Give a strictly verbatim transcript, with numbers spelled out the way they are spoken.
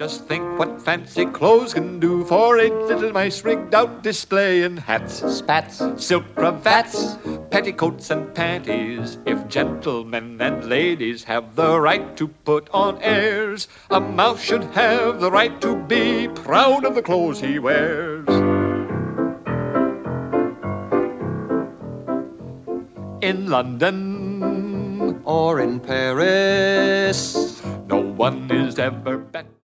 Just think what fancy clothes can do for eight little mice rigged out displaying hats, spats, silk cravats, petticoats and panties. If gentlemen and ladies have the right to put on airs, a mouse should have the right to be proud of the clothes he wears. In London or in Paris, no one is ever better.